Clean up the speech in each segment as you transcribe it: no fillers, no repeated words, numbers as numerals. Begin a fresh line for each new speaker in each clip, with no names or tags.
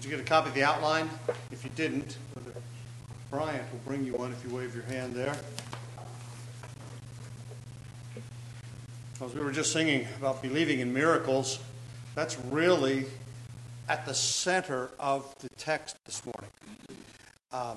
Did you get a copy of the outline? If you didn't, Brother Bryant will bring you one if you wave your hand there. As we were just singing about believing in miracles, that's really at the center of the text this morning.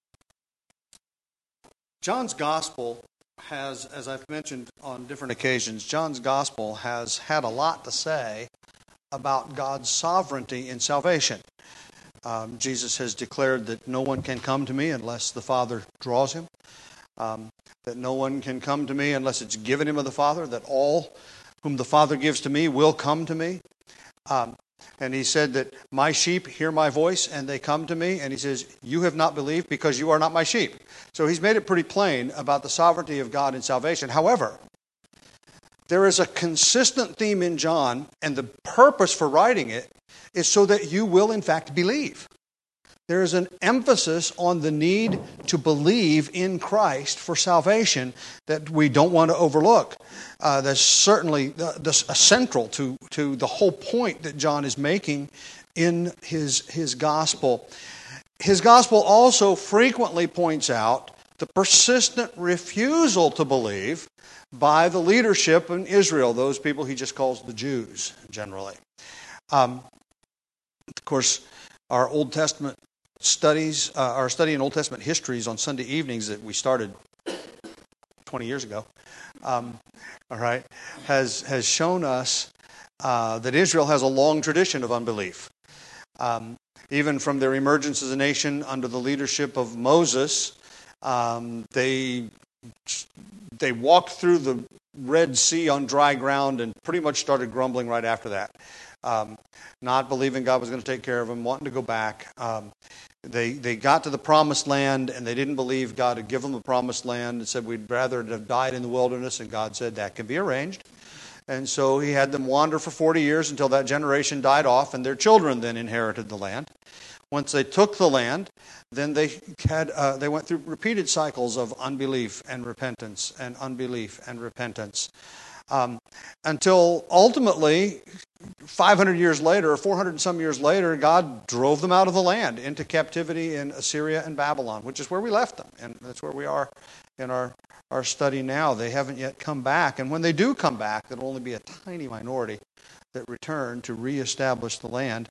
John's Gospel has, as I've mentioned on different occasions, John's Gospel has had a lot to say about God's sovereignty in salvation. Jesus has declared that no one can come to me unless the Father draws him, that no one can come to me unless it's given him of the Father, that all whom the Father gives to me will come to me. And he said that my sheep hear my voice and they come to me. And he says, you have not believed because you are not my sheep. So he's made it pretty plain about the sovereignty of God in salvation. However, there is a consistent theme in John, and the purpose for writing it is so that you will in fact believe. There is an emphasis on the need to believe in Christ for salvation that we don't want to overlook. That's certainly central to the whole point that John is making in his gospel. His gospel also frequently points out the persistent refusal to believe by the leadership in Israel, those people he just calls the Jews generally. Of course, our Old Testament studies, our study in Old Testament histories on Sunday evenings that we started 20 years ago, has shown us that Israel has a long tradition of unbelief. Even from their emergence as a nation under the leadership of Moses, they walked through the Red Sea on dry ground and pretty much started grumbling right after that. Not believing God was going to take care of them, wanting to go back. They got to the promised land and they didn't believe God had given them the promised land and said, we'd rather have died in the wilderness, and God said that can be arranged. And so he had them wander for 40 years until that generation died off, and their children then inherited the land. Once they took the land, then they went through repeated cycles of unbelief and repentance and unbelief and repentance. Until ultimately, 500 years later, or 400 and some years later, God drove them out of the land into captivity in Assyria and Babylon, which is where we left them. And that's where we are in our study now. They haven't yet come back. And when they do come back, there'll only be a tiny minority that return to reestablish the land.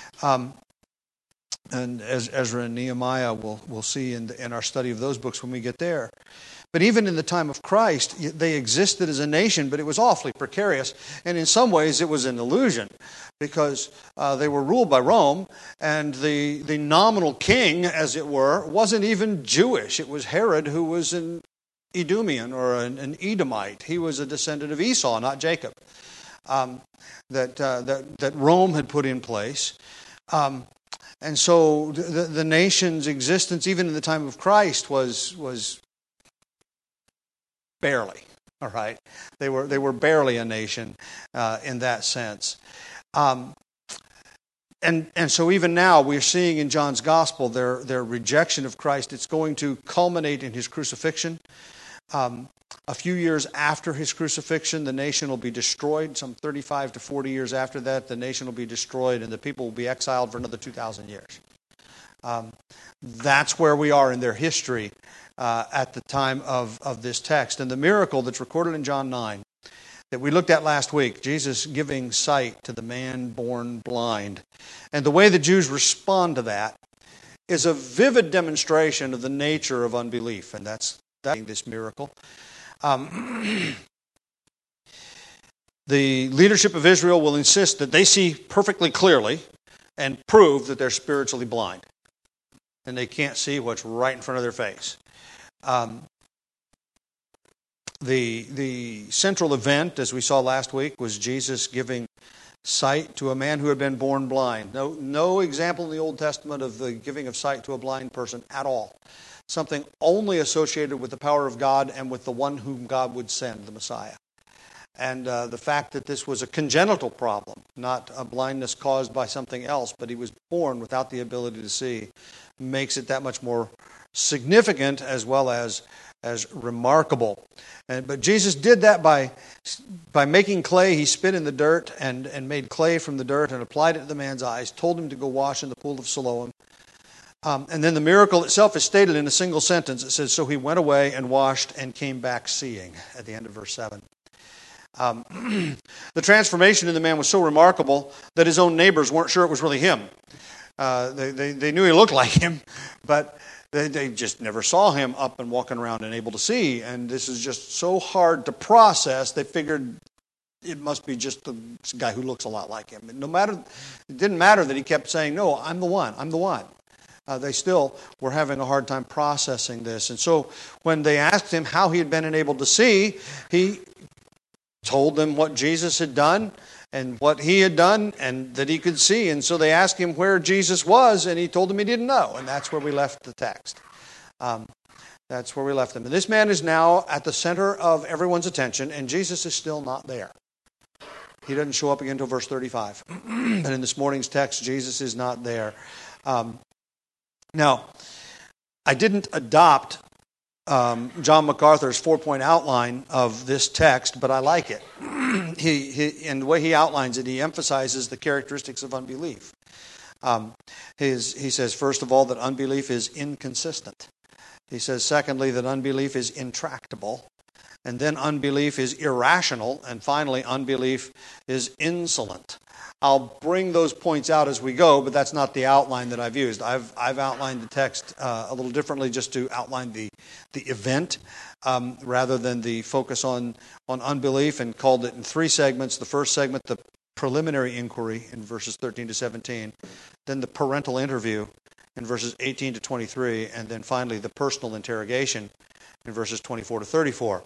And as Ezra and Nehemiah we'll see in our study of those books when we get there. But even in the time of Christ, they existed as a nation, but it was awfully precarious. And in some ways, it was an illusion because they were ruled by Rome, and the nominal king, as it were, wasn't even Jewish. It was Herod, who was an Edomian or an Edomite. He was a descendant of Esau, not Jacob, that Rome had put in place. And so the nation's existence, even in the time of Christ, was barely, all right? They were barely a nation in that sense. And so even now we're seeing in John's Gospel their rejection of Christ. It's going to culminate in his crucifixion. A few years after his crucifixion, the nation will be destroyed. Some 35 to 40 years after that, the nation will be destroyed and the people will be exiled for another 2,000 years. That's where we are in their history at the time of this text. And the miracle that's recorded in John 9 that we looked at last week, Jesus giving sight to the man born blind. And the way the Jews respond to that is a vivid demonstration of the nature of unbelief. And that's this miracle. The leadership of Israel will insist that they see perfectly clearly and prove that they're spiritually blind. And they can't see what's right in front of their face. The central event, as we saw last week, was Jesus giving sight to a man who had been born blind. No example in the Old Testament of the giving of sight to a blind person at all. Something only associated with the power of God and with the one whom God would send, the Messiah. And the fact that this was a congenital problem, not a blindness caused by something else, but he was born without the ability to see, makes it that much more significant as well as remarkable. But Jesus did that by making clay. He spit in the dirt and made clay from the dirt and applied it to the man's eyes, told him to go wash in the pool of Siloam. And then the miracle itself is stated in a single sentence. It says, so he went away and washed and came back seeing, at the end of verse 7. The transformation in the man was so remarkable that his own neighbors weren't sure it was really him. They knew he looked like him, but they just never saw him up and walking around and able to see. And this is just so hard to process, they figured it must be just the guy who looks a lot like him. It didn't matter that he kept saying, no, I'm the one, I'm the one. They still were having a hard time processing this. And so when they asked him how he had been enabled to see, he told them what Jesus had done and what he had done and that he could see. And so they asked him where Jesus was, and he told them he didn't know. And that's where we left the text. That's where we left him. And this man is now at the center of everyone's attention, and Jesus is still not there. He doesn't show up again until verse 35. And in this morning's text, Jesus is not there. Now, I didn't adopt John MacArthur's 4-point outline of this text, but I like it. And the way he outlines it, he emphasizes the characteristics of unbelief. He says, first of all, that unbelief is inconsistent. He says, secondly, that unbelief is intractable. And then unbelief is irrational. And finally, unbelief is insolent. I'll bring those points out as we go, but that's not the outline that I've used. I've outlined the text a little differently just to outline the event rather than the focus on unbelief, and called it in 3 segments. The first segment, the preliminary inquiry in verses 13 to 17, then the parental interview in verses 18 to 23, and then finally the personal interrogation in verses 24 to 34.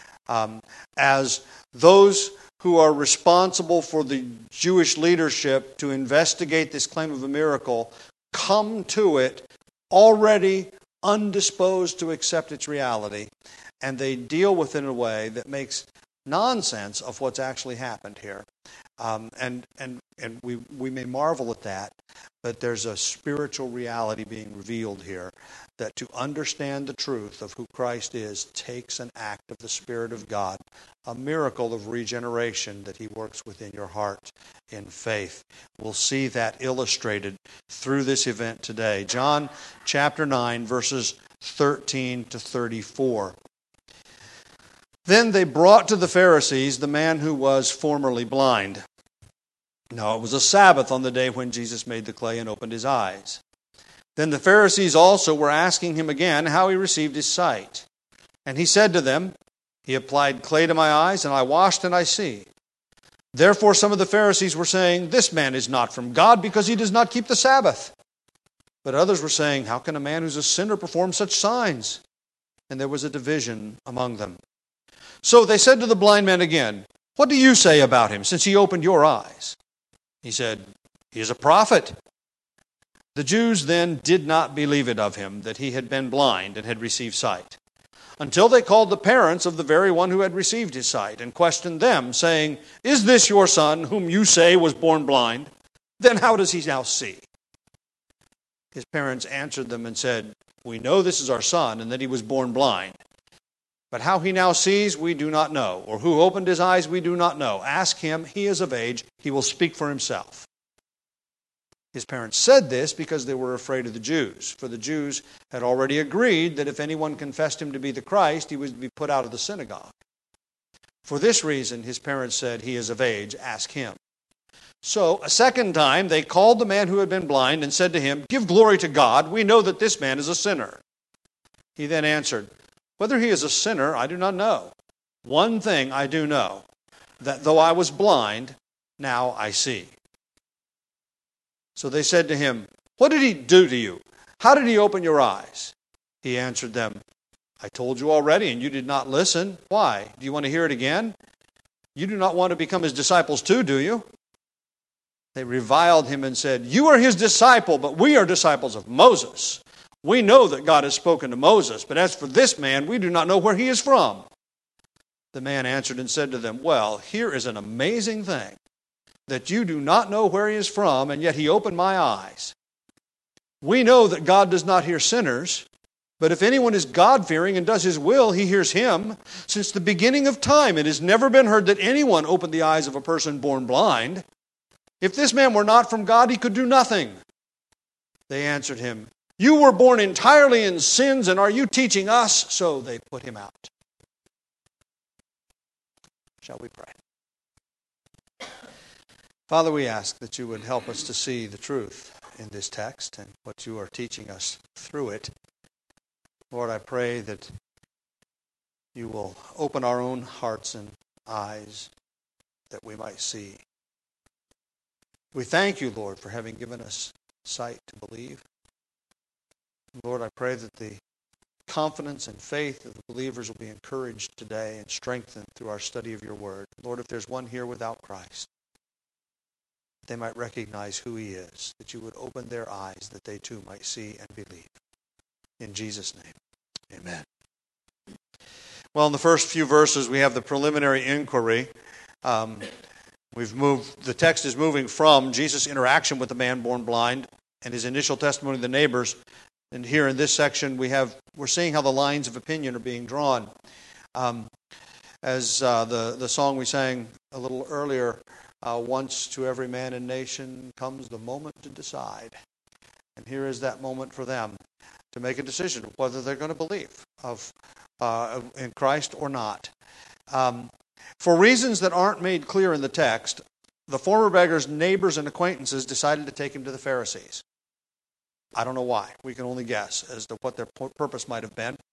As those who are responsible for the Jewish leadership to investigate this claim of a miracle come to it already undisposed to accept its reality, and they deal with it in a way that makes nonsense of what's actually happened here. And we may marvel at that, but there's a spiritual reality being revealed here, that to understand the truth of who Christ is takes an act of the Spirit of God, a miracle of regeneration that He works within your heart in faith. We'll see that illustrated through this event today. John chapter 9, verses 13 to 34. Then they brought to the Pharisees the man who was formerly blind. Now it was a Sabbath on the day when Jesus made the clay and opened his eyes. Then the Pharisees also were asking him again how he received his sight. And he said to them, he applied clay to my eyes, and I washed and I see. Therefore some of the Pharisees were saying, this man is not from God because he does not keep the Sabbath. But others were saying, how can a man who's a sinner perform such signs? And there was a division among them. So they said to the blind man again, what do you say about him, since he opened your eyes? He said, he is a prophet. The Jews then did not believe it of him that he had been blind and had received sight, until they called the parents of the very one who had received his sight and questioned them, saying, is this your son, whom you say was born blind? Then how does he now see? His parents answered them and said, we know this is our son, and that he was born blind. But how he now sees, we do not know, or who opened his eyes, we do not know. Ask him, he is of age, he will speak for himself. His parents said this because they were afraid of the Jews, for the Jews had already agreed that if anyone confessed him to be the Christ, he would be put out of the synagogue. For this reason, his parents said, he is of age, ask him. So a second time they called the man who had been blind and said to him, give glory to God, we know that this man is a sinner. He then answered, whether he is a sinner, I do not know. One thing I do know, that though I was blind, now I see. So they said to him, what did he do to you? How did he open your eyes? He answered them, I told you already, and you did not listen. Why? Do you want to hear it again? You do not want to become his disciples too, do you? They reviled him and said, you are his disciple, but we are disciples of Moses. We know that God has spoken to Moses, but as for this man, we do not know where he is from. The man answered and said to them, well, here is an amazing thing, that you do not know where he is from, and yet he opened my eyes. We know that God does not hear sinners, But if anyone is God-fearing and does his will, he hears him. Since the beginning of time, it has never been heard that anyone opened the eyes of a person born blind. If this man were not from God, he could do nothing. They answered him, you were born entirely in sins, and are you teaching us? So they put him out. Shall we pray? Father, we ask that you would help us to see the truth in this text and what you are teaching us through it. Lord, I pray that you will open our own hearts and eyes that we might see. We thank you, Lord, for having given us sight to believe. Lord, I pray that the confidence and faith of the believers will be encouraged today and strengthened through our study of your word. Lord, if there's one here without Christ, they might recognize who he is, that you would open their eyes that they too might see and believe. In Jesus' name, amen. Well, in the first few verses, we have the preliminary inquiry. The text is moving from Jesus' interaction with the man born blind and his initial testimony to the neighbors. And here in this section, we're seeing how the lines of opinion are being drawn. As the song we sang a little earlier, once to every man and nation comes the moment to decide. And here is that moment for them to make a decision whether they're going to believe in Christ or not. For reasons that aren't made clear in the text, the former beggar's neighbors and acquaintances decided to take him to the Pharisees. I don't know why. We can only guess as to what their purpose might have been.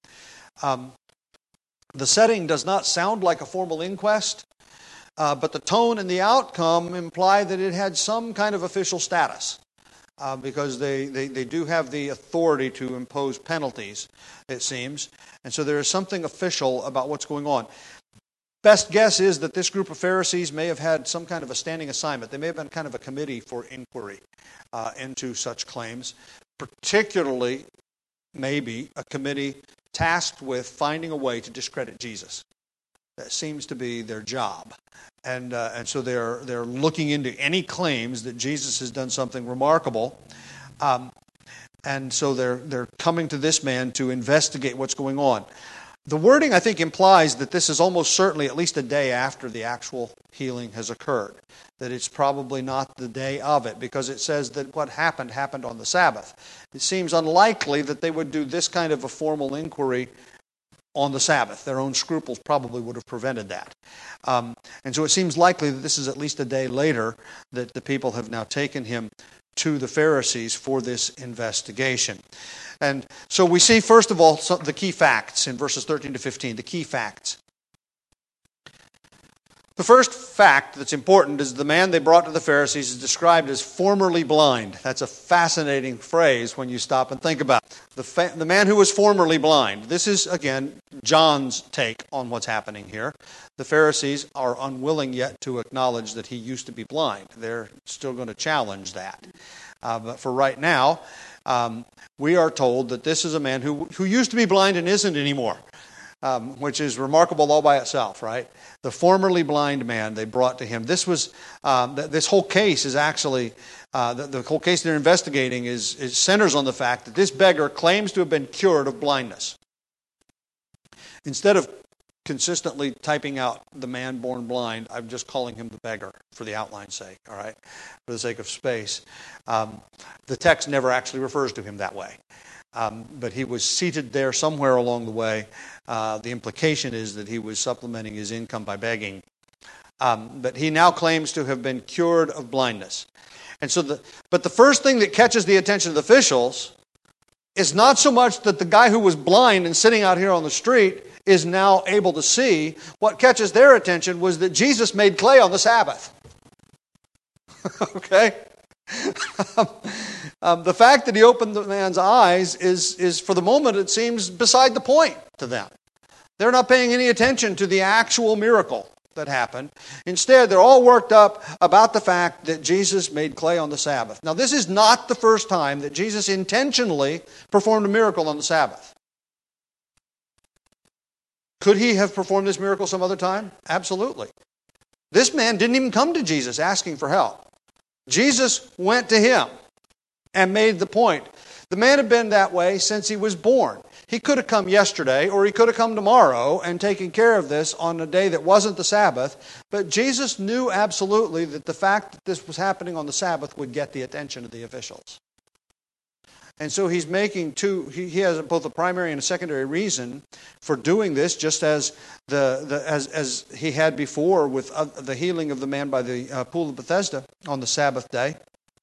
The setting does not sound like a formal inquest, but the tone and the outcome imply that it had some kind of official status, because they do have the authority to impose penalties, it seems. And so there is something official about what's going on. Best guess is that this group of Pharisees may have had some kind of a standing assignment. They may have been kind of a committee for inquiry into such claims, particularly maybe a committee tasked with finding a way to discredit Jesus. That seems to be their job. And so they're looking into any claims that Jesus has done something remarkable. And so they're coming to this man to investigate what's going on. The wording, I think, implies that this is almost certainly at least a day after the actual healing has occurred. That it's probably not the day of it, because it says that what happened on the Sabbath. It seems unlikely that they would do this kind of a formal inquiry on the Sabbath. Their own scruples probably would have prevented that. And so it seems likely that this is at least a day later that the people have now taken him to the Pharisees for this investigation. And so we see, first of all, the key facts in verses 13 to 15, the key facts. The first fact that's important is the man they brought to the Pharisees is described as formerly blind. That's a fascinating phrase when you stop and think about it. The man who was formerly blind. This is, again, John's take on what's happening here. The Pharisees are unwilling yet to acknowledge that he used to be blind. They're still going to challenge that. But for right now, we are told that this is a man who used to be blind and isn't anymore, which is remarkable all by itself, right? The formerly blind man they brought to him. This whole case is actually, the whole case they're investigating is centers on the fact that this beggar claims to have been cured of blindness. Instead of consistently typing out the man born blind, I'm just calling him the beggar for the outline's sake, all right, for the sake of space. The text never actually refers to him that way. But he was seated there somewhere along the way. The implication is that he was supplementing his income by begging. But he now claims to have been cured of blindness. And so but the first thing that catches the attention of the officials is not so much that the guy who was blind and sitting out here on the street is now able to see. What catches their attention was that Jesus made clay on the Sabbath. Okay? The fact that he opened the man's eyes is, for the moment, it seems beside the point to them. They're not paying any attention to the actual miracle that happened. Instead, they're all worked up about the fact that Jesus made clay on the Sabbath. Now, this is not the first time that Jesus intentionally performed a miracle on the Sabbath. Could he have performed this miracle some other time? Absolutely. This man didn't even come to Jesus asking for help. Jesus went to him and made the point. The man had been that way since he was born. He could have come yesterday, or he could have come tomorrow and taken care of this on a day that wasn't the Sabbath. But Jesus knew absolutely that the fact that this was happening on the Sabbath would get the attention of the officials. And so he's making he has both a primary and a secondary reason for doing this, just as as he had before with the healing of the man by the pool of Bethesda on the Sabbath day.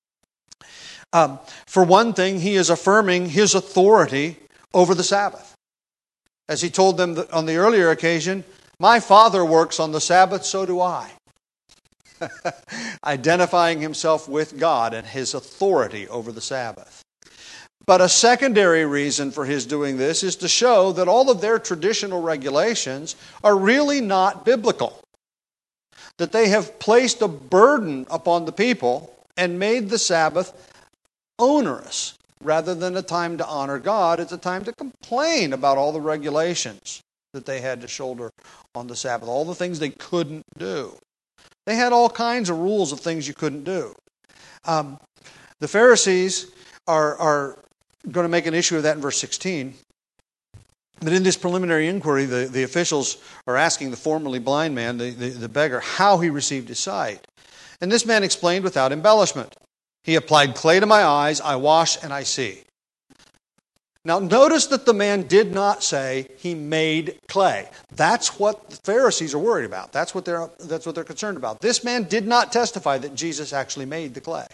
For one thing, he is affirming his authority over the Sabbath. As he told them on the earlier occasion, my Father works on the Sabbath, so do I. Identifying himself with God and his authority over the Sabbath. But a secondary reason for his doing this is to show that all of their traditional regulations are really not biblical. That they have placed a burden upon the people and made the Sabbath onerous. Rather than a time to honor God, it's a time to complain about all the regulations that they had to shoulder on the Sabbath, all the things they couldn't do. They had all kinds of rules of things you couldn't do. The Pharisees are going to make an issue of that in verse 16. But in this preliminary inquiry, the officials are asking the formerly blind man, the beggar, how he received his sight. And this man explained without embellishment. He applied clay to my eyes, I wash and I see. Now notice that the man did not say he made clay. That's what the Pharisees are worried about. That's what they're concerned about. This man did not testify that Jesus actually made the clay.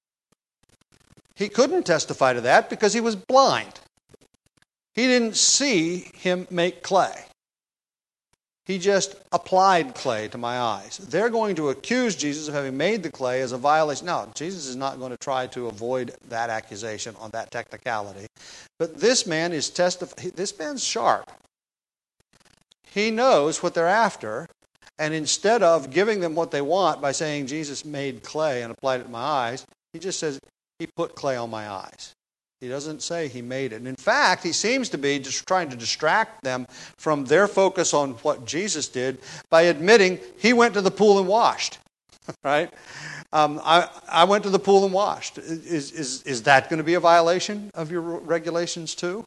He couldn't testify to that because he was blind. He didn't see him make clay. He just applied clay to my eyes. They're going to accuse Jesus of having made the clay as a violation. No, Jesus is not going to try to avoid that accusation on that technicality. But this man is this man's sharp. He knows what they're after, and instead of giving them what they want by saying Jesus made clay and applied it to my eyes, he just says he put clay on my eyes. He doesn't say he made it. And in fact, he seems to be just trying to distract them from their focus on what Jesus did by admitting he went to the pool and washed. Right? I went to the pool and washed. Is that going to be a violation of your regulations too?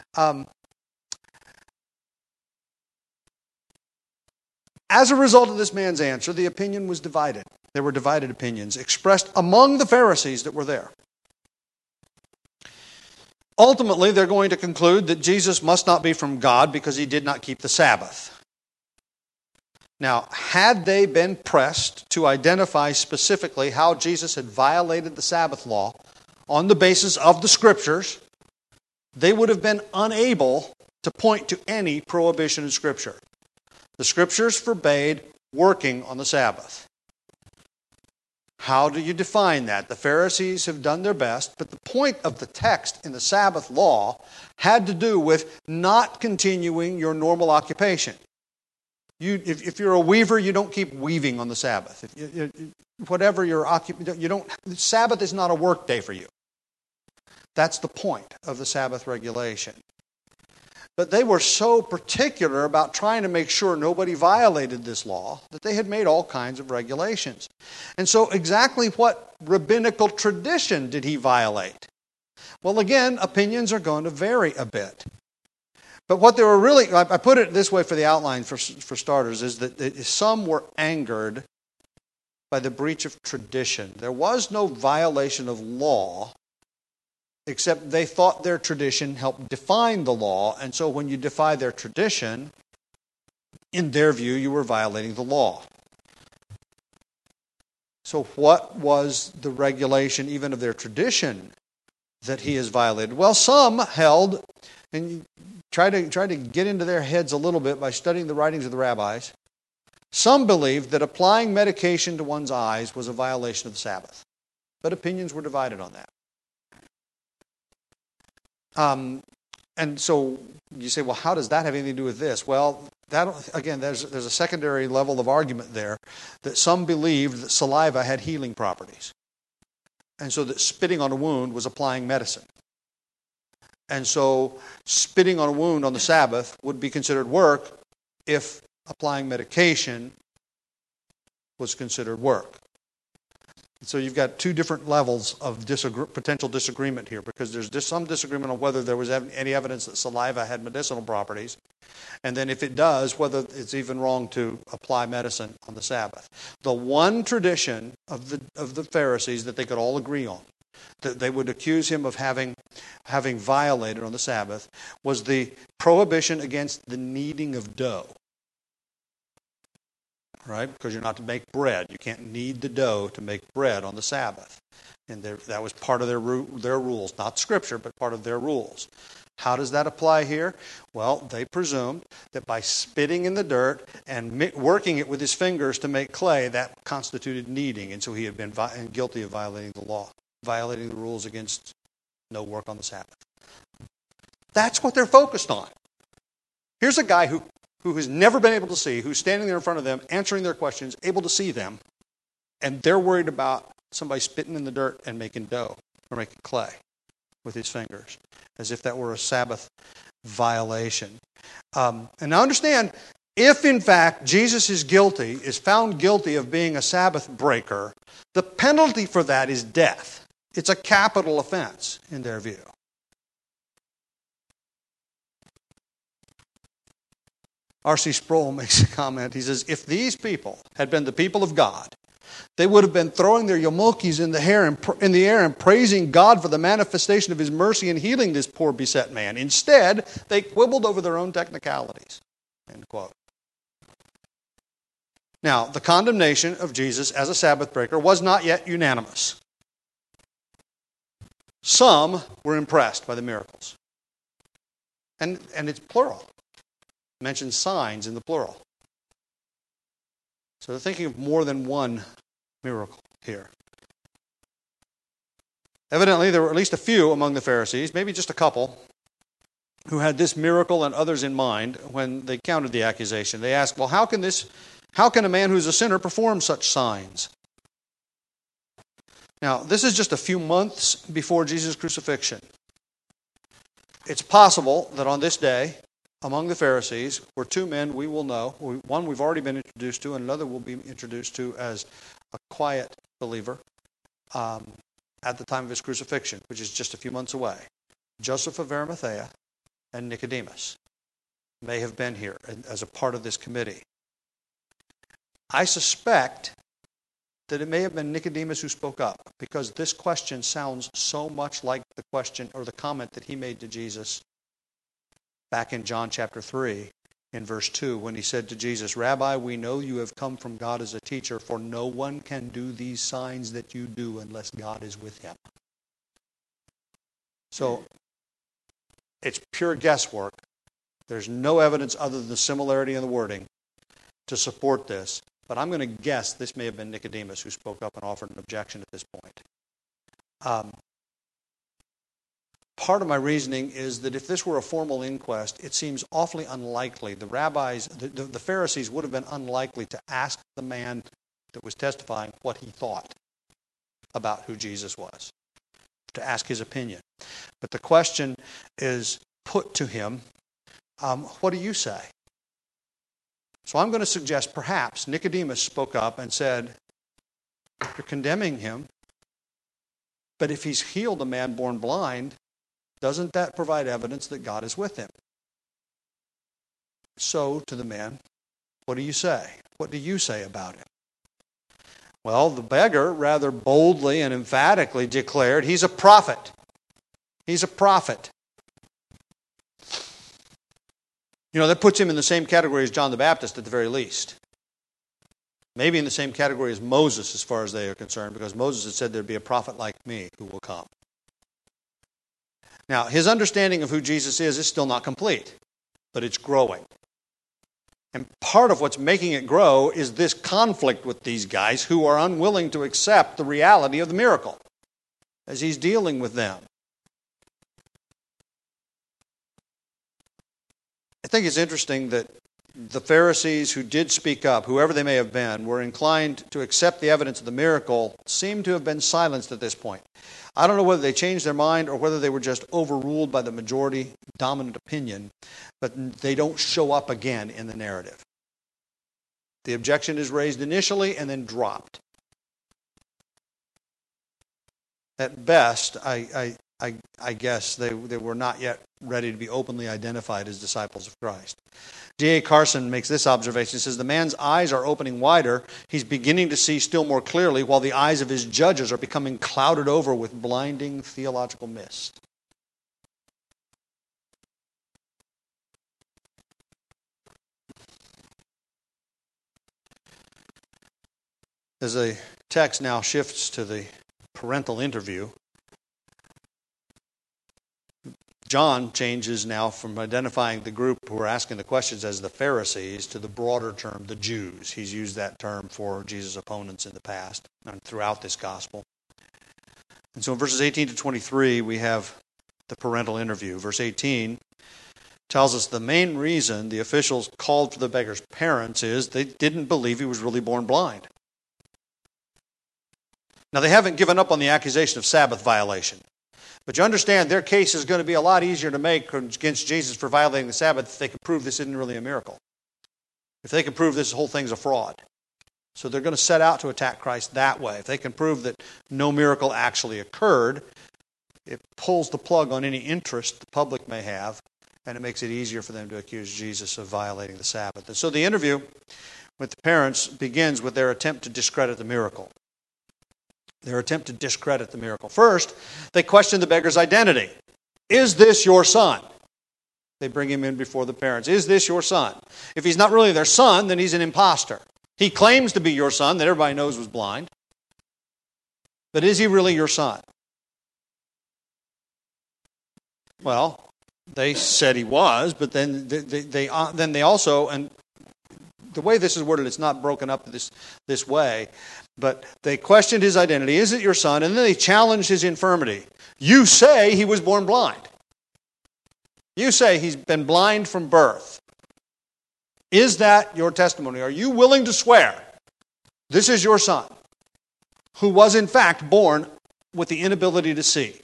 As a result of this man's answer, the opinion was divided. There were divided opinions expressed among the Pharisees that were there. Ultimately, they're going to conclude that Jesus must not be from God because he did not keep the Sabbath. Now, had they been pressed to identify specifically how Jesus had violated the Sabbath law on the basis of the Scriptures, they would have been unable to point to any prohibition in Scripture. The Scriptures forbade working on the Sabbath. How do you define that? The Pharisees have done their best, but the point of the text in the Sabbath law had to do with not continuing your normal occupation. If you're a weaver, you don't keep weaving on the Sabbath. Whatever your occupation, Sabbath is not a work day for you. That's the point of the Sabbath regulation. But they were so particular about trying to make sure nobody violated this law that they had made all kinds of regulations. And so exactly what rabbinical tradition did he violate? Well, again, opinions are going to vary a bit. But what they were really, I put it this way for the outline for starters, is that some were angered by the breach of tradition. There was no violation of law, except they thought their tradition helped define the law, and so when you defy their tradition, in their view, you were violating the law. So what was the regulation even of their tradition that he has violated? Well, some held, and you try to get into their heads a little bit by studying the writings of the rabbis, some believed that applying medication to one's eyes was a violation of the Sabbath. But opinions were divided on that. And so you say, well, how does that have anything to do with this? Well, that again, there's a secondary level of argument there that some believed that saliva had healing properties. And so that spitting on a wound was applying medicine. And so spitting on a wound on the Sabbath would be considered work if applying medication was considered work. So you've got two different levels of potential disagreement here, because there's just some disagreement on whether there was any evidence that saliva had medicinal properties, and then if it does, whether it's even wrong to apply medicine on the Sabbath. The one tradition of the Pharisees that they could all agree on, that they would accuse him of having violated on the Sabbath, was the prohibition against the kneading of dough. Right? Because you're not to make bread. You can't knead the dough to make bread on the Sabbath. And that was part of their rules. Not Scripture, but part of their rules. How does that apply here? Well, they presumed that by spitting in the dirt and working it with his fingers to make clay, that constituted kneading. And so he had been guilty of violating the law, violating the rules against no work on the Sabbath. That's what they're focused on. Here's a guy who has never been able to see, who's standing there in front of them, answering their questions, able to see them, and they're worried about somebody spitting in the dirt and making dough or making clay with his fingers, as if that were a Sabbath violation. And now understand, if in fact Jesus is found guilty of being a Sabbath breaker, the penalty for that is death. It's a capital offense in their view. R.C. Sproul makes a comment. He says, if these people had been the people of God, they would have been throwing their yomokis in the air and praising God for the manifestation of His mercy in healing this poor beset man. Instead, they quibbled over their own technicalities. End quote. Now, the condemnation of Jesus as a Sabbath breaker was not yet unanimous. Some were impressed by the miracles. And it's plural. Mentions signs in the plural. So they're thinking of more than one miracle here. Evidently, there were at least a few among the Pharisees, maybe just a couple, who had this miracle and others in mind when they countered the accusation. They asked, well, how can a man who's a sinner perform such signs? Now, this is just a few months before Jesus' crucifixion. It's possible that on this day, among the Pharisees were two men we will know. One we've already been introduced to, and another we'll be introduced to as a quiet believer at the time of his crucifixion, which is just a few months away. Joseph of Arimathea and Nicodemus may have been here as a part of this committee. I suspect that it may have been Nicodemus who spoke up, because this question sounds so much like the question or the comment that he made to Jesus back in John chapter 3, in verse 2, when he said to Jesus, Rabbi, we know you have come from God as a teacher, for no one can do these signs that you do unless God is with him. So, it's pure guesswork. There's no evidence other than the similarity in the wording to support this. But I'm going to guess this may have been Nicodemus who spoke up and offered an objection at this point. Part of my reasoning is that if this were a formal inquest, it seems awfully unlikely. The rabbis, the Pharisees would have been unlikely to ask the man that was testifying what he thought about who Jesus was, to ask his opinion. But the question is put to him, what do you say? So I'm going to suggest perhaps Nicodemus spoke up and said, you're condemning him, but if he's healed a man born blind, doesn't that provide evidence that God is with him? So to the man, what do you say? What do you say about him? Well, the beggar rather boldly and emphatically declared, he's a prophet. He's a prophet. You know, that puts him in the same category as John the Baptist at the very least. Maybe in the same category as Moses as far as they are concerned, because Moses had said there'd be a prophet like me who will come. Now, his understanding of who Jesus is still not complete, but it's growing. And part of what's making it grow is this conflict with these guys who are unwilling to accept the reality of the miracle as he's dealing with them. I think it's interesting that the Pharisees who did speak up, whoever they may have been, were inclined to accept the evidence of the miracle, seem to have been silenced at this point. I don't know whether they changed their mind or whether they were just overruled by the majority dominant opinion, but they don't show up again in the narrative. The objection is raised initially and then dropped. At best, I guess they were not yet ready to be openly identified as disciples of Christ. D.A. Carson makes this observation. He says, the man's eyes are opening wider. He's beginning to see still more clearly, while the eyes of his judges are becoming clouded over with blinding theological mist. As the text now shifts to the parental interview, John changes now from identifying the group who are asking the questions as the Pharisees to the broader term, the Jews. He's used that term for Jesus' opponents in the past and throughout this gospel. And so in verses 18 to 23, we have the parental interview. Verse 18 tells us the main reason the officials called for the beggar's parents is they didn't believe he was really born blind. Now, they haven't given up on the accusation of Sabbath violation. But you understand their case is going to be a lot easier to make against Jesus for violating the Sabbath if they can prove this isn't really a miracle. If they can prove this whole thing's a fraud. So they're going to set out to attack Christ that way. If they can prove that no miracle actually occurred, it pulls the plug on any interest the public may have, and it makes it easier for them to accuse Jesus of violating the Sabbath. And so the interview with the parents begins with their attempt to discredit the miracle. Their attempt to discredit the miracle. First, they question the beggar's identity. Is this your son? They bring him in before the parents. Is this your son? If he's not really their son, then he's an imposter. He claims to be your son that everybody knows was blind. But is he really your son? Well, they said he was, but then they also, and the way this is worded, it's not broken up this way, but they questioned his identity. Is it your son? And then they challenged his infirmity. You say he was born blind. You say he's been blind from birth. Is that your testimony? Are you willing to swear this is your son, who was in fact born with the inability to see?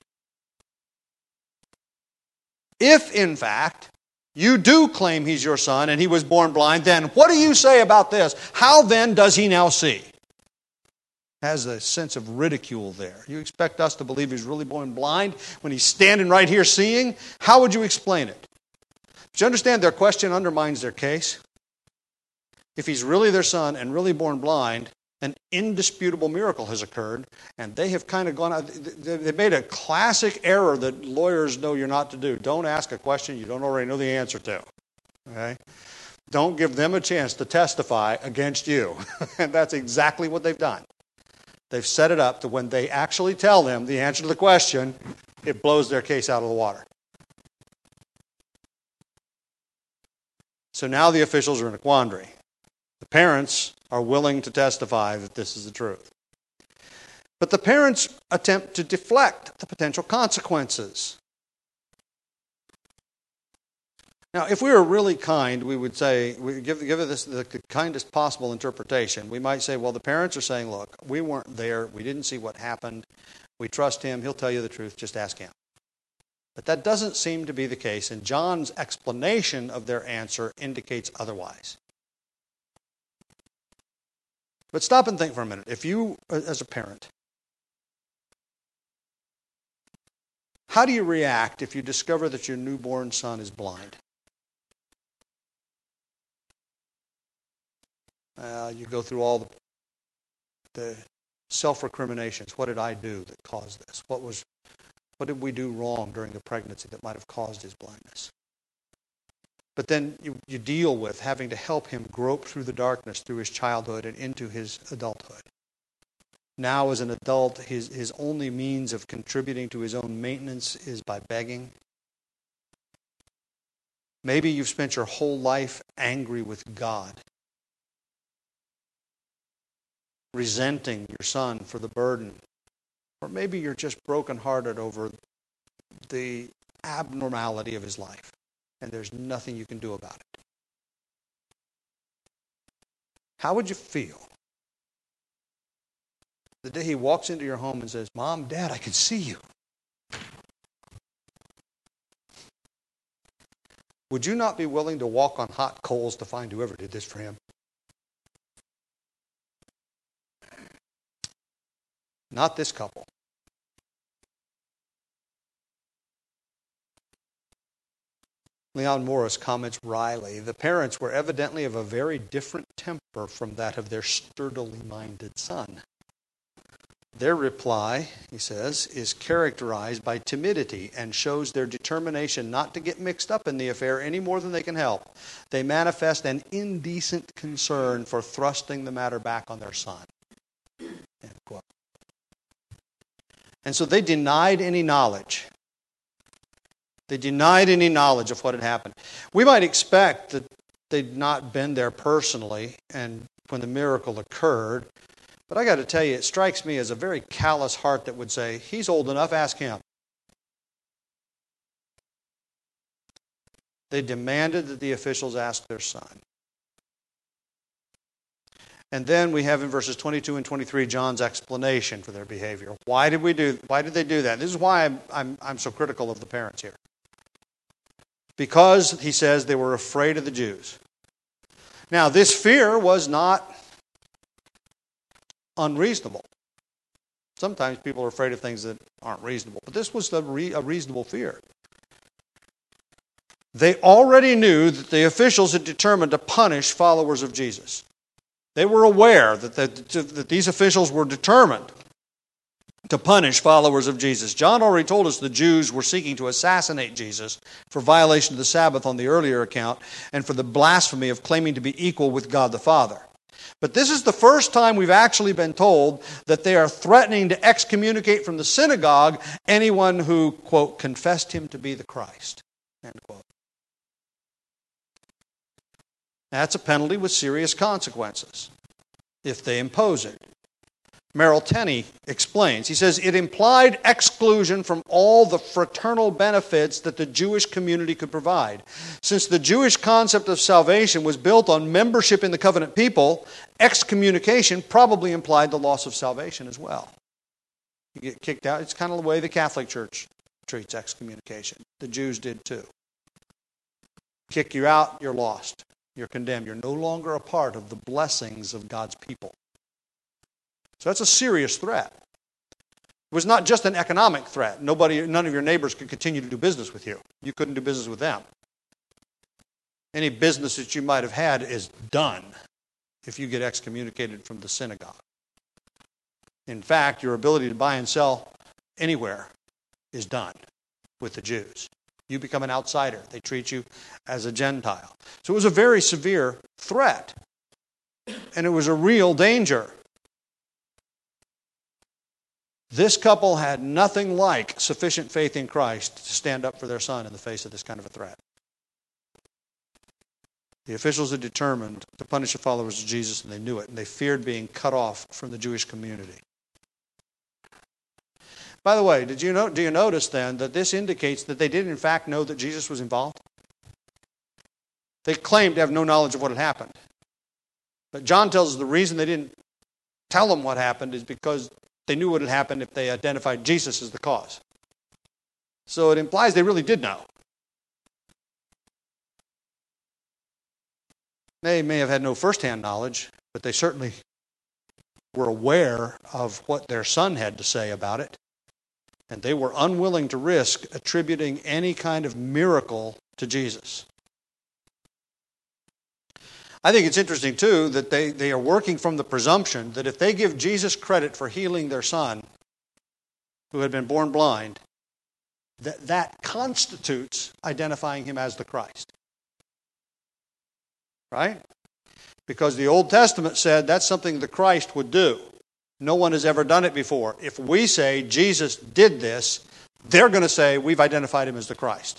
If in fact you do claim he's your son and he was born blind, then what do you say about this? How then does he now see? Has a sense of ridicule there. You expect us to believe he's really born blind when he's standing right here seeing? How would you explain it? But you understand their question undermines their case. If he's really their son and really born blind, an indisputable miracle has occurred, and they have kind of gone out. They've made a classic error that lawyers know you're not to do. Don't ask a question you don't already know the answer to. Okay? Don't give them a chance to testify against you. And that's exactly what they've done. They've set it up to when they actually tell them the answer to the question, it blows their case out of the water. So now the officials are in a quandary. The parents are willing to testify that this is the truth. But the parents attempt to deflect the potential consequences. Now, if we were really kind, we would say, we give this the kindest possible interpretation. We might say, well, the parents are saying, look, we weren't there. We didn't see what happened. We trust him. He'll tell you the truth. Just ask him. But that doesn't seem to be the case, and John's explanation of their answer indicates otherwise. But stop and think for a minute. If you, as a parent, how do you react if you discover that your newborn son is blind? You go through all the self-recriminations. What did I do that caused this? What did we do wrong during the pregnancy that might have caused his blindness? But then you deal with having to help him grope through the darkness through his childhood and into his adulthood. Now as an adult, his only means of contributing to his own maintenance is by begging. Maybe you've spent your whole life angry with God, resenting your son for the burden. Or maybe you're just brokenhearted over the abnormality of his life, and there's nothing you can do about it. How would you feel the day he walks into your home and says, Mom, Dad, I can see you? Would you not be willing to walk on hot coals to find whoever did this for him? Not this couple. Leon Morris comments wryly, the parents were evidently of a very different temper from that of their sturdily minded son. Their reply, he says, is characterized by timidity and shows their determination not to get mixed up in the affair any more than they can help. They manifest an indecent concern for thrusting the matter back on their son. End quote. And so they denied any knowledge. They denied any knowledge of what had happened. We might expect that they'd not been there personally and when the miracle occurred. But I got to tell you, it strikes me as a very callous heart that would say, he's old enough, ask him. They demanded that the officials ask their son. And then we have in verses 22 and 23 John's explanation for their behavior. Why did they do that? This is why I'm so critical of the parents here. Because, he says, they were afraid of the Jews. Now, this fear was not unreasonable. Sometimes people are afraid of things that aren't reasonable. But this was a reasonable fear. They already knew that the officials had determined to punish followers of Jesus. They were aware that these officials were determined to punish followers of Jesus. John already told us the Jews were seeking to assassinate Jesus for violation of the Sabbath on the earlier account and for the blasphemy of claiming to be equal with God the Father. But this is the first time we've actually been told that they are threatening to excommunicate from the synagogue anyone who, quote, confessed him to be the Christ, end quote. That's a penalty with serious consequences if they impose it. Merrill Tenney explains. He says, it implied exclusion from all the fraternal benefits that the Jewish community could provide. Since the Jewish concept of salvation was built on membership in the covenant people, excommunication probably implied the loss of salvation as well. You get kicked out. It's kind of the way the Catholic Church treats excommunication. The Jews did too. Kick you out, you're lost. You're condemned. You're no longer a part of the blessings of God's people. So that's a serious threat. It was not just an economic threat. None of your neighbors could continue to do business with you. You couldn't do business with them. Any business that you might have had is done if you get excommunicated from the synagogue. In fact, your ability to buy and sell anywhere is done with the Jews. You become an outsider. They treat you as a Gentile. So it was a very severe threat. And it was a real danger. This couple had nothing like sufficient faith in Christ to stand up for their son in the face of this kind of a threat. The officials had determined to punish the followers of Jesus, and they knew it, and they feared being cut off from the Jewish community. By the way, do you notice then that this indicates that they did in fact know that Jesus was involved? They claimed to have no knowledge of what had happened. But John tells us the reason they didn't tell them what happened is because they knew what had happened if they identified Jesus as the cause. So it implies they really did know. They may have had no first-hand knowledge, but they certainly were aware of what their son had to say about it. And they were unwilling to risk attributing any kind of miracle to Jesus. I think it's interesting, too, that they are working from the presumption that if they give Jesus credit for healing their son, who had been born blind, that constitutes identifying him as the Christ. Right? Because the Old Testament said that's something the Christ would do. No one has ever done it before. If we say Jesus did this, they're going to say we've identified him as the Christ.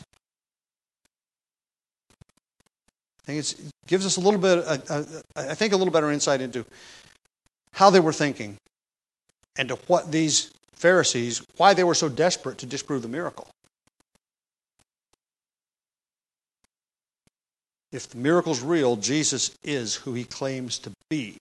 I think it gives us a little bit, a little better insight into how they were thinking and to what these Pharisees, why they were so desperate to disprove the miracle. If the miracle's real, Jesus is who he claims to be.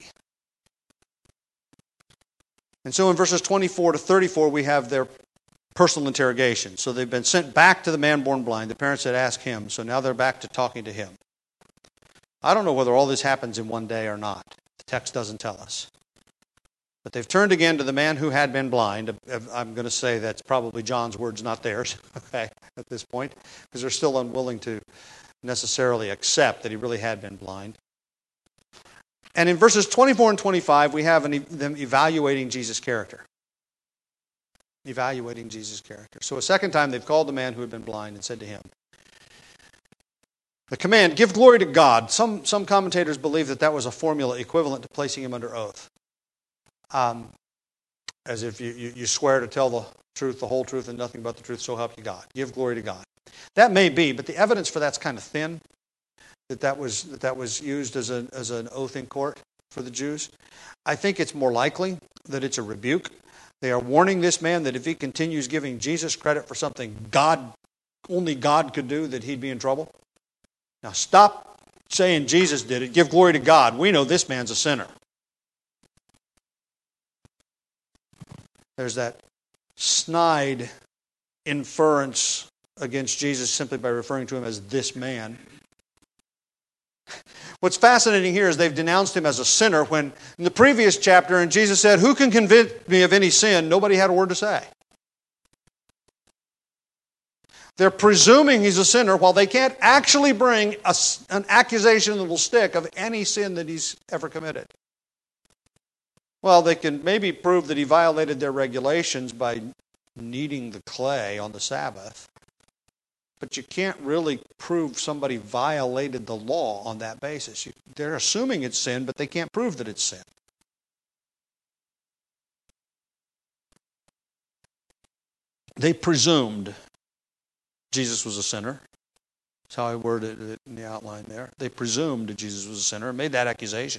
And so in verses 24 to 34, we have their personal interrogation. So they've been sent back to the man born blind. The parents had asked him, so now they're back to talking to him. I don't know whether all this happens in one day or not. The text doesn't tell us. But they've turned again to the man who had been blind. I'm going to say that's probably John's words, not theirs, okay, at this point, because they're still unwilling to necessarily accept that he really had been blind. And in verses 24 and 25, we have them evaluating Jesus' character. Evaluating Jesus' character. So a second time they've called the man who had been blind and said to him, the command, give glory to God. Some commentators believe that was a formula equivalent to placing him under oath. As if you swear to tell the truth, the whole truth, and nothing but the truth, so help you God. Give glory to God. That may be, but the evidence for that's kind of thin, that was used as an oath in court for the Jews. I think it's more likely that it's a rebuke. They are warning this man that if he continues giving Jesus credit for something only God could do, that he'd be in trouble. Now stop saying Jesus did it. Give glory to God. We know this man's a sinner. There's that snide inference against Jesus simply by referring to him as this man. What's fascinating here is they've denounced him as a sinner when in the previous chapter, and Jesus said, who can convict me of any sin? Nobody had a word to say. They're presuming he's a sinner while they can't actually bring an accusation that will stick of any sin that he's ever committed. Well, they can maybe prove that he violated their regulations by kneading the clay on the Sabbath. But you can't really prove somebody violated the law on that basis. They're assuming it's sin, but they can't prove that it's sin. They presumed Jesus was a sinner. That's how I worded it in the outline there. They presumed that Jesus was a sinner and made that accusation.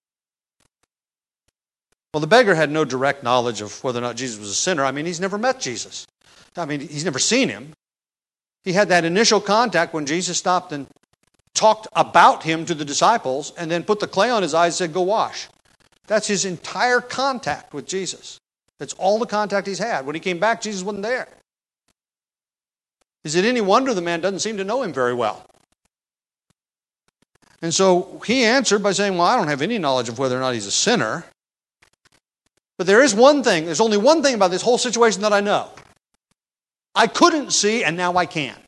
Well, the beggar had no direct knowledge of whether or not Jesus was a sinner. I mean, he's never met Jesus. I mean, he's never seen him. He had that initial contact when Jesus stopped and talked about him to the disciples and then put the clay on his eyes and said, go wash. That's his entire contact with Jesus. That's all the contact he's had. When he came back, Jesus wasn't there. Is it any wonder the man doesn't seem to know him very well? And so he answered by saying, well, I don't have any knowledge of whether or not he's a sinner. But there is one thing, there's only one thing about this whole situation that I know. I couldn't see, and now I can.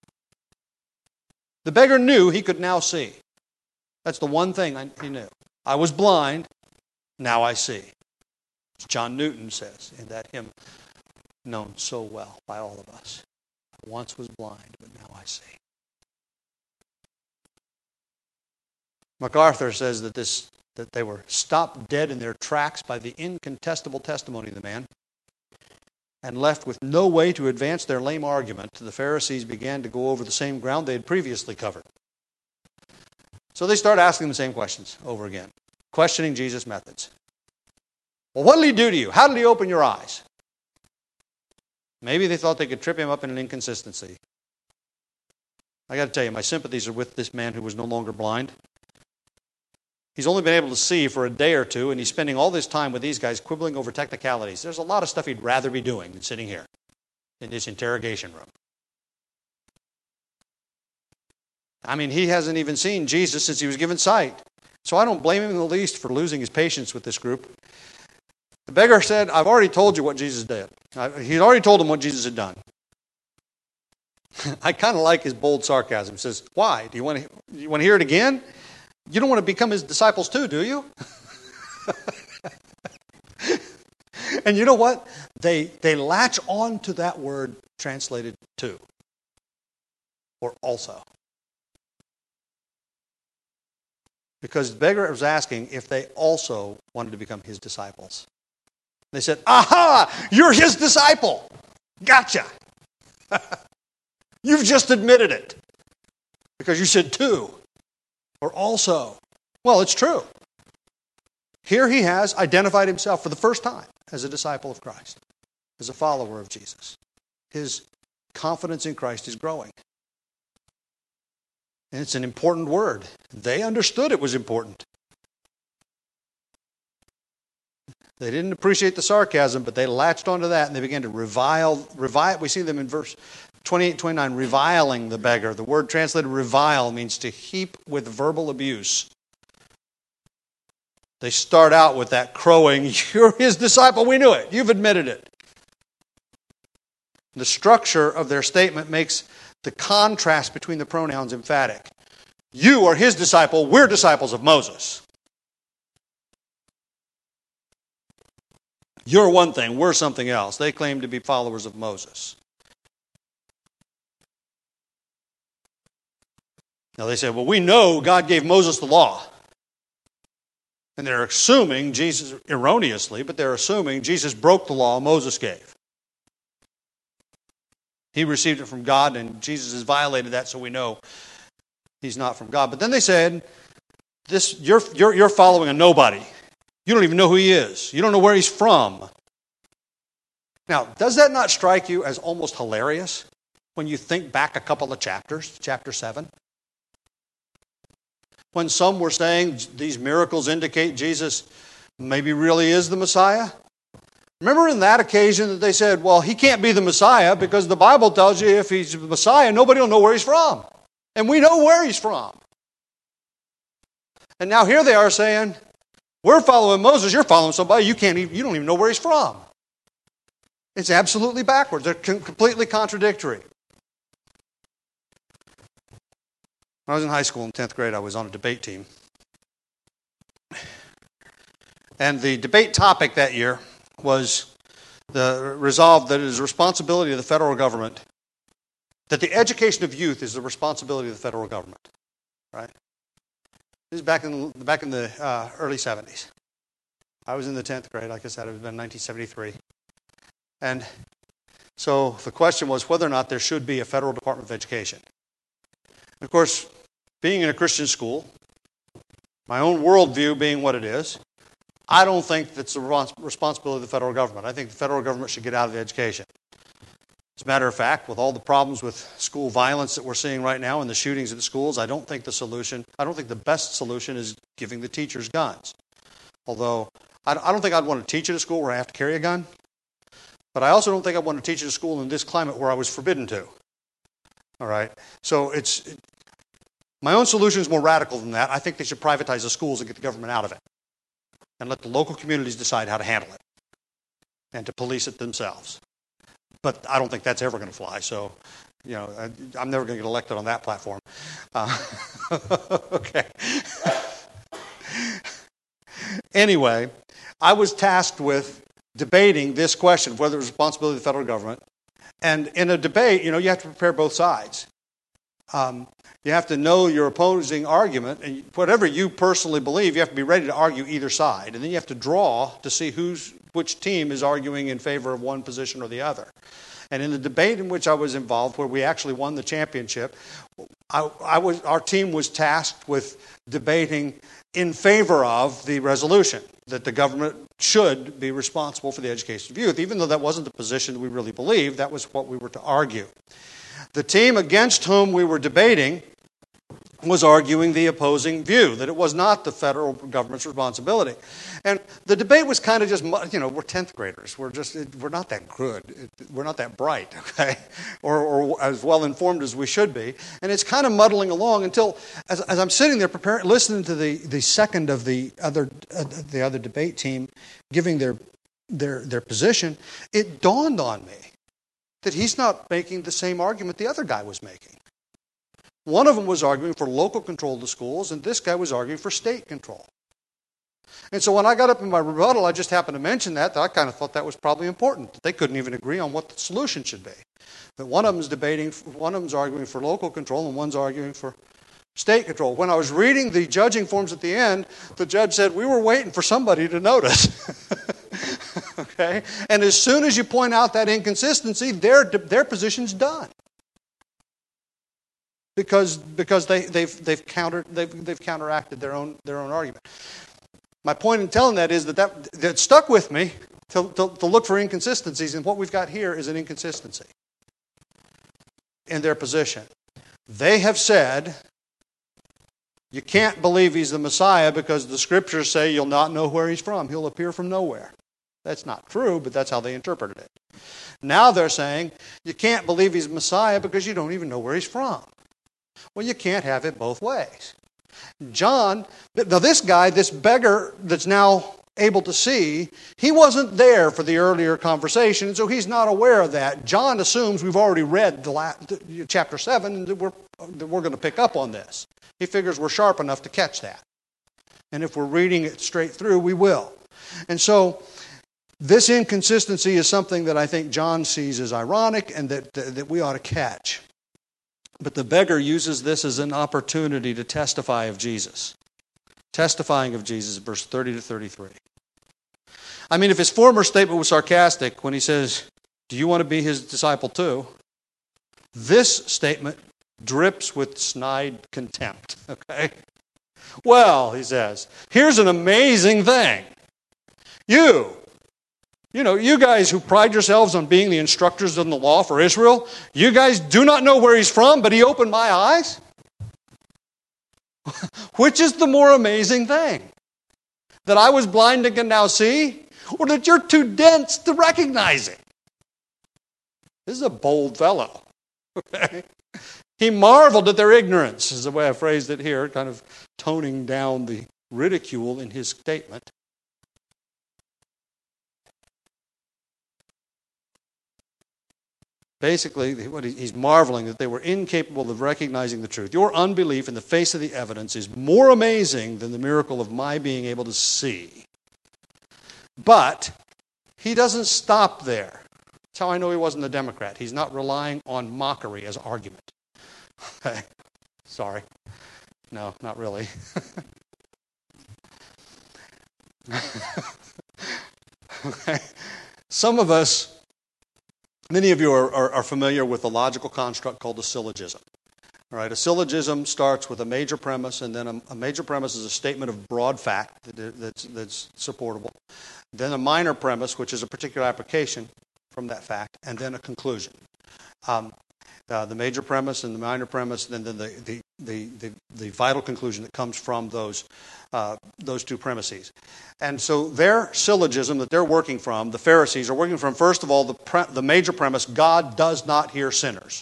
The beggar knew he could now see. That's the one thing he knew. I was blind, now I see. As John Newton says in that hymn known so well by all of us. I once was blind, but now I see. MacArthur says that they were stopped dead in their tracks by the incontestable testimony of the man, and left with no way to advance their lame argument, the Pharisees began to go over the same ground they had previously covered. So they start asking the same questions over again, questioning Jesus' methods. Well, what did he do to you? How did he open your eyes? Maybe they thought they could trip him up in an inconsistency. I got to tell you, my sympathies are with this man who was no longer blind. He's only been able to see for a day or two, and he's spending all this time with these guys quibbling over technicalities. There's a lot of stuff he'd rather be doing than sitting here in this interrogation room. I mean, he hasn't even seen Jesus since he was given sight. So I don't blame him in the least for losing his patience with this group. The beggar said, I've already told you what Jesus did. He'd already told them what Jesus had done. I kind of like his bold sarcasm. He says, why? Do you want to hear it again? You don't want to become his disciples too, do you? And you know what? They latch on to that word translated to, or also. Because the beggar was asking if they also wanted to become his disciples. They said, aha, you're his disciple. Gotcha. You've just admitted it. Because you said too, or also. Well, it's true. Here he has identified himself for the first time as a disciple of Christ, as a follower of Jesus. His confidence in Christ is growing. And it's an important word. They understood it was important. They didn't appreciate the sarcasm, but they latched onto that and they began to revile. We see them in verse 28 and 29, reviling the beggar. The word translated revile means to heap with verbal abuse. They start out with that crowing, you're his disciple, we knew it, you've admitted it. The structure of their statement makes the contrast between the pronouns emphatic. You are his disciple, we're disciples of Moses. You're one thing, we're something else. They claim to be followers of Moses. Now they say, well, we know God gave Moses the law. And they're assuming Jesus, erroneously, but they're assuming Jesus broke the law Moses gave. He received it from God, and Jesus has violated that, so we know he's not from God. But then they said, you're following a nobody. You don't even know who he is. You don't know where he's from. Now, does that not strike you as almost hilarious when you think back a couple of chapters, chapter 7? When some were saying these miracles indicate Jesus maybe really is the Messiah? Remember in that occasion that they said, well, he can't be the Messiah because the Bible tells you if he's the Messiah, nobody will know where he's from. And we know where he's from. And now here they are saying, we're following Moses, you're following somebody, you don't even know where he's from. It's absolutely backwards. They're completely contradictory. When I was in high school in 10th grade, I was on a debate team. And the debate topic that year was the resolve that it is the responsibility of the federal government, that the education of youth is the responsibility of the federal government. Right? This is back in the early 70s. I was in the 10th grade, like I said, it was in 1973. And so the question was whether or not there should be a federal Department of Education. Of course, being in a Christian school, my own worldview being what it is, I don't think that's the responsibility of the federal government. I think the federal government should get out of the education. As a matter of fact, with all the problems with school violence that we're seeing right now and the shootings at the schools, I don't think the best solution is giving the teachers guns. Although, I don't think I'd want to teach at a school where I have to carry a gun. But I also don't think I'd want to teach at a school in this climate where I was forbidden to. All right? So my own solution is more radical than that. I think they should privatize the schools and get the government out of it. And let the local communities decide how to handle it. And to police it themselves. But I don't think that's ever going to fly. So, I'm never going to get elected on that platform. Okay. Anyway, I was tasked with debating this question of whether it was responsibility of the federal government. And in a debate, you have to prepare both sides. You have to know your opposing argument, and whatever you personally believe, you have to be ready to argue either side. And then you have to draw to see which team is arguing in favor of one position or the other. And in the debate in which I was involved, where we actually won the championship, our team was tasked with debating in favor of the resolution that the government should be responsible for the education of youth. Even though that wasn't the position that we really believed, that was what we were to argue. The team against whom we were debating was arguing the opposing view, that it was not the federal government's responsibility. And the debate was kind of just, we're 10th graders. We're not that good. We're not that bright, okay? Or as well informed as we should be. And it's kind of muddling along until, as I'm sitting there listening to the second of the other debate team giving their position, it dawned on me that he's not making the same argument the other guy was making. One of them was arguing for local control of the schools, and this guy was arguing for state control. And so when I got up in my rebuttal, I just happened to mention that I kind of thought that was probably important. They couldn't even agree on what the solution should be. That one of them's arguing for local control, and one's arguing for state control. When I was reading the judging forms at the end, the judge said, we were waiting for somebody to notice. Okay? And as soon as you point out that inconsistency, their position's done. Because they've counteracted their own argument. My point in telling that is that stuck with me to look for inconsistencies, and what we've got here is an inconsistency in their position. They have said, you can't believe he's the Messiah because the scriptures say you'll not know where he's from. He'll appear from nowhere. That's not true, but that's how they interpreted it. Now they're saying, you can't believe he's Messiah because you don't even know where he's from. Well, you can't have it both ways. John, now this guy, this beggar that's now able to see, he wasn't there for the earlier conversation, so he's not aware of that. John assumes we've already read chapter 7 and that we're going to pick up on this. He figures we're sharp enough to catch that. And if we're reading it straight through, we will. And so this inconsistency is something that I think John sees as ironic and that we ought to catch. But the beggar uses this as an opportunity to testify of Jesus. Testifying of Jesus, verse 30 to 33. I mean, if his former statement was sarcastic when he says, do you want to be his disciple too? This statement drips with snide contempt. Okay? Well, he says, here's an amazing thing. You guys who pride yourselves on being the instructors in the law for Israel, you guys do not know where he's from, but he opened my eyes? Which is the more amazing thing? That I was blind and can now see? Or that you're too dense to recognize it? This is a bold fellow. Okay? He marveled at their ignorance, is the way I phrased it here, kind of toning down the ridicule in his statement. Basically, he's marveling that they were incapable of recognizing the truth. Your unbelief in the face of the evidence is more amazing than the miracle of my being able to see. But he doesn't stop there. That's how I know he wasn't a Democrat. He's not relying on mockery as argument. Okay. Sorry. No, not really. Okay. Some of us, many of you are familiar with the logical construct called a syllogism. All right, a syllogism starts with a major premise, and then a major premise is a statement of broad fact that's supportable. Then a minor premise, which is a particular application from that fact, and then a conclusion. The major premise and the minor premise, and then the vital conclusion that comes from those two premises. And so their syllogism that they're working from, the Pharisees are working from, first of all, the major premise, God does not hear sinners.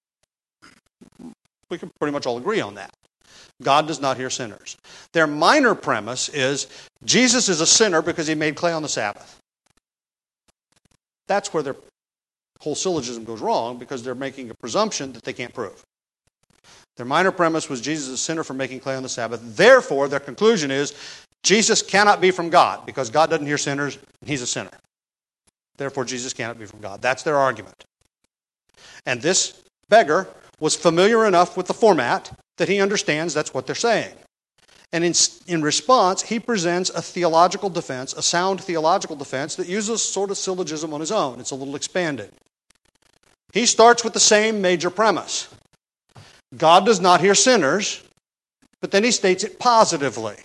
We can pretty much all agree on that. God does not hear sinners. Their minor premise is Jesus is a sinner because he made clay on the Sabbath. That's where their whole syllogism goes wrong, because they're making a presumption that they can't prove. Their minor premise was Jesus is a sinner for making clay on the Sabbath. Therefore, their conclusion is Jesus cannot be from God because God doesn't hear sinners and he's a sinner. Therefore, Jesus cannot be from God. That's their argument. And this beggar was familiar enough with the format that he understands that's what they're saying. And in response, he presents a theological defense, a sound theological defense that uses sort of syllogism on his own. It's a little expanded. He starts with the same major premise. God does not hear sinners, but then he states it positively.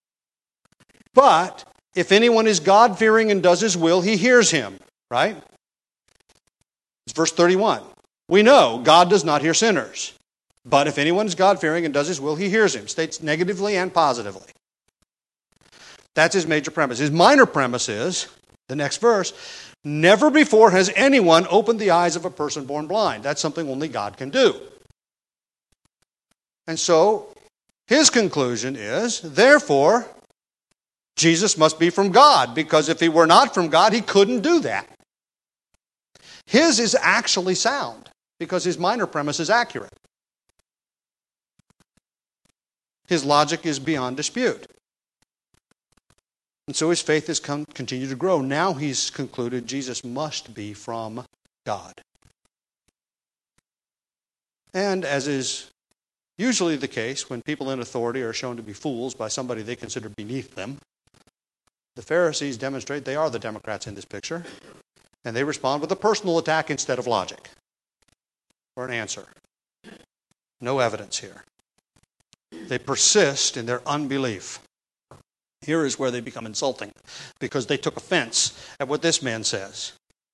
But if anyone is God-fearing and does his will, he hears him, right? It's verse 31. We know God does not hear sinners. But if anyone is God-fearing and does his will, he hears him. States negatively and positively. That's his major premise. His minor premise is, the next verse, never before has anyone opened the eyes of a person born blind. That's something only God can do. And so, his conclusion is, therefore, Jesus must be from God, because if he were not from God, he couldn't do that. His is actually sound, because his minor premise is accurate. His logic is beyond dispute. And so his faith has continued to grow. Now he's concluded Jesus must be from God. And as is usually the case when people in authority are shown to be fools by somebody they consider beneath them, the Pharisees demonstrate they are the Democrats in this picture, and they respond with a personal attack instead of logic or an answer. No evidence here. They persist in their unbelief. Here is where they become insulting, because they took offense at what this man says.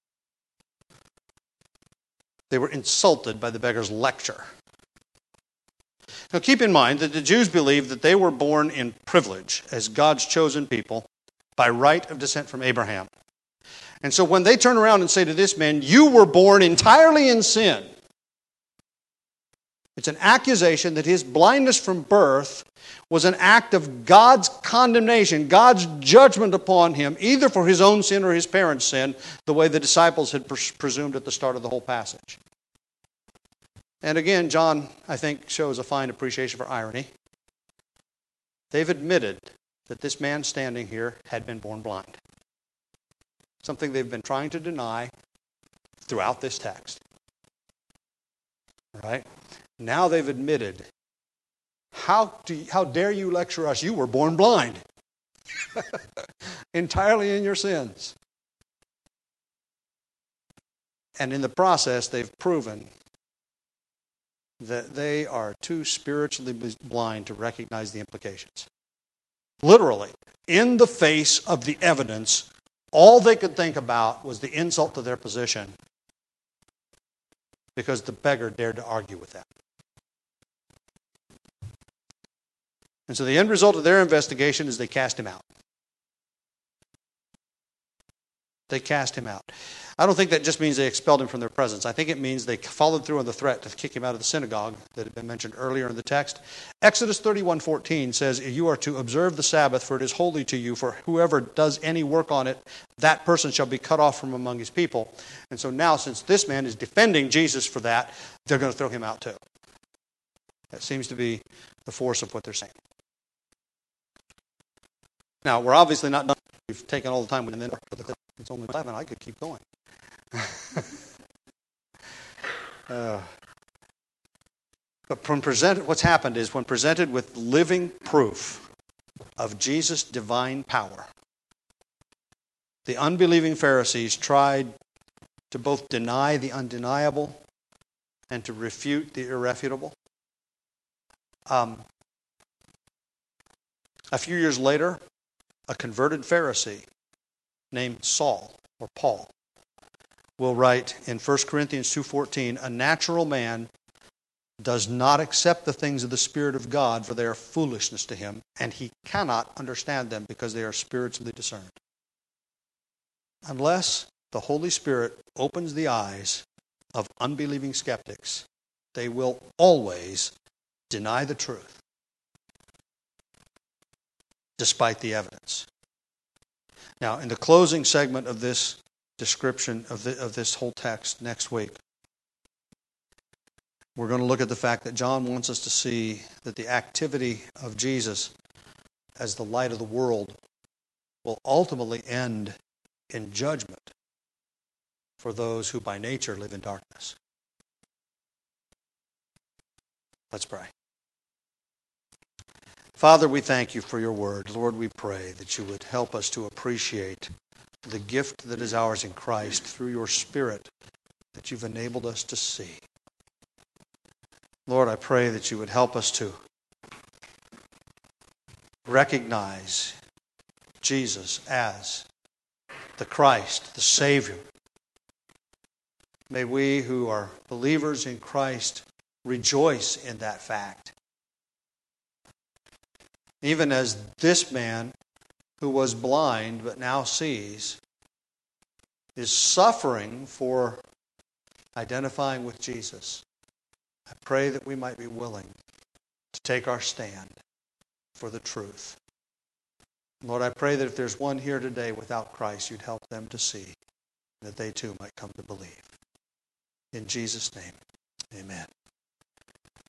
They were insulted by the beggar's lecture. Now keep in mind that the Jews believed that they were born in privilege as God's chosen people by right of descent from Abraham. And so when they turn around and say to this man, you were born entirely in sin, It's an accusation that his blindness from birth was an act of God's condemnation, God's judgment upon him, either for his own sin or his parents' sin, the way the disciples had presumed at the start of the whole passage. And again, John, I think, shows a fine appreciation for irony. They've admitted that this man standing here had been born blind. Something they've been trying to deny throughout this text. Right? Now they've admitted, how dare you lecture us? You were born blind. Entirely in your sins. And in the process, they've proven that they are too spiritually blind to recognize the implications. Literally, in the face of the evidence, all they could think about was the insult to their position, because the beggar dared to argue with them. And so the end result of their investigation is they cast him out. They cast him out. I don't think that just means they expelled him from their presence. I think it means they followed through on the threat to kick him out of the synagogue that had been mentioned earlier in the text. Exodus 31:14 says, "You are to observe the Sabbath, for it is holy to you. For whoever does any work on it, that person shall be cut off from among his people." And so now, since this man is defending Jesus for that, they're going to throw him out too. That seems to be the force of what they're saying. Now, we're obviously not done. We've taken all the time, and then it's only 11. I could keep going. But what's happened is, when presented with living proof of Jesus' divine power, the unbelieving Pharisees tried to both deny the undeniable and to refute the irrefutable. A few years later, a converted Pharisee named Saul, or Paul, will write in 1 Corinthians 2:14, "A natural man does not accept the things of the Spirit of God, for they are foolishness to him, and he cannot understand them because they are spiritually discerned." Unless the Holy Spirit opens the eyes of unbelieving skeptics, they will always deny the truth, despite the evidence. Now, in the closing segment of this description of this whole text next week, we're going to look at the fact that John wants us to see that the activity of Jesus as the light of the world will ultimately end in judgment for those who by nature live in darkness. Let's pray. Father, we thank you for your word. Lord, we pray that you would help us to appreciate the gift that is ours in Christ through your Spirit that you've enabled us to see. Lord, I pray that you would help us to recognize Jesus as the Christ, the Savior. May we who are believers in Christ rejoice in that fact. Even as this man, who was blind but now sees, is suffering for identifying with Jesus, I pray that we might be willing to take our stand for the truth. Lord, I pray that if there's one here today without Christ, you'd help them to see, that they too might come to believe. In Jesus' name, amen.